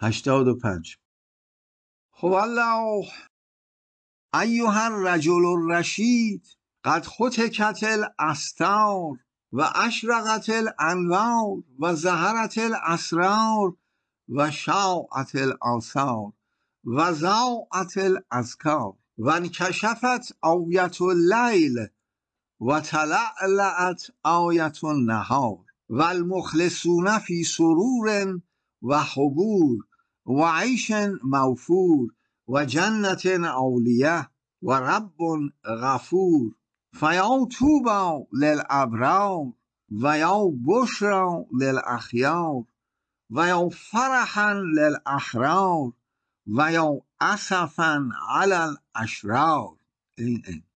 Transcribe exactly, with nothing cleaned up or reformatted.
هشتاد و پنج. خب الله ایها الرجل الرشید قد ختکت الاستار و اشرقت الانوار و ظهرت الاسرار و شاعت الاثار و ضاعت الاذکار و انکشفت آیت اللیل و تلعلعت آیت النهار و المخلصون فی سرور و حبور و عیش موفور و جنت عالیه و رب غفور فیا طوبی للابرار و یا بشرا للاخیار و یا فرحا للاحرار و یا اسفا علی الاشرار. این این